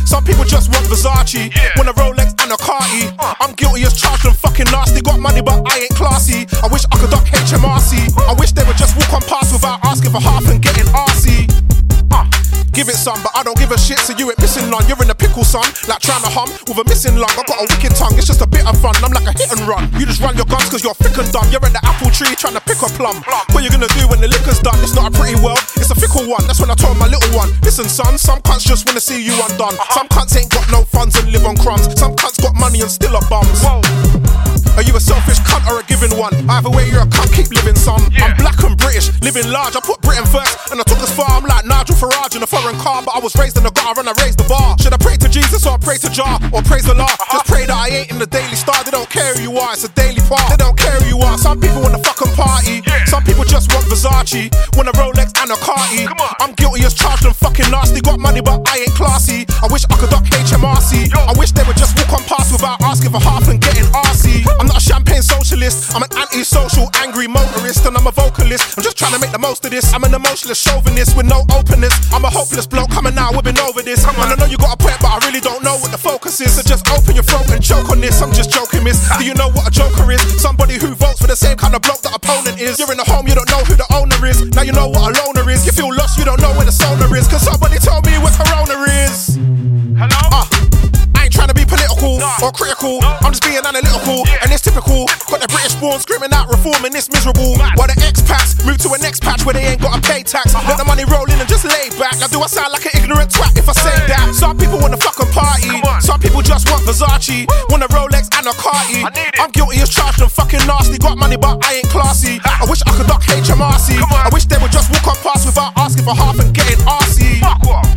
Some people just want Versace, want a Rolex and a Carti. I'm guilty as charged and fucking nasty. Got money but I ain't classy. I wish I could duck HMRC. I wish they would just walk on past without asking for half and getting arsey. Give it some, but I don't give a shit, so you ain't missing none. You're in a pickle, son, like trying to hum with a missing lung. I got a wicked tongue, it's just a bit of fun. I'm like a hit and run. You just run your guns cause you're thick and dumb. You're in the apple tree trying to pick a plum. What you gonna do when the liquor's done? It's not a pretty world, it's a fickle one. That's when I told my little one, listen son, some cunts just wanna see you undone. Some cunts ain't got no funds and live on crumbs. Some cunts got money and still are bums. Are you a selfish cunt or a giving one? Either way you're a cunt, keep living son. I'm black and British, living large. I put Britain first and I took as far. I'm like Nigel Farage in a foreign car, but I was raised in the gutter and I raised the bar. Should I pray to Jesus or pray to Jah or praise the Lord? Just pray that I ain't in the Daily Star. They don't care who you are, it's a daily part. They don't care who you are. Some people want to fucking party. Some people just want Versace, want a Rolex and a Carti. I'm guilty as charged and fucking nasty. Got money but I ain't classy. I wish I could duck HMRC. I wish they would just walk on past without asking for half and getting arsey. I'm not a champagne socialist, I'm an anti-social angry motorist, and I'm a vocalist. I'm just trying to make the most of this. I'm an emotionless chauvinist with no openness. I'm a hopeless bloke coming out, we've been over this. And I know you got a point, but I really don't know what the focus is. So just open your throat and choke on this. I'm just joking, miss. Do you know what a joker is? Somebody who votes for the same kind of bloke that opponent is. You're in a home, you don't know who the owner is. Now you know what a loner is. You feel lost, you don't know where the sonar is. Cause somebody told me what Corona is. Hello? I ain't trying to be political or critical. I'm just being analytical, and it's typical. Got the British born screaming out reform and it's miserable. While the expats move to a next patch where they ain't gotta pay tax. Let the money roll in and just lay back. Now do I sound like an ignorant twat if I say that? Some people wanna fucking party. Some people just want Versace, want a Rolex and a Carti. I'm guilty as charged and fucking nasty. Got money but I ain't classy. I wish I could duck HMRC. I wish they would just walk on past without asking for half and getting arsey.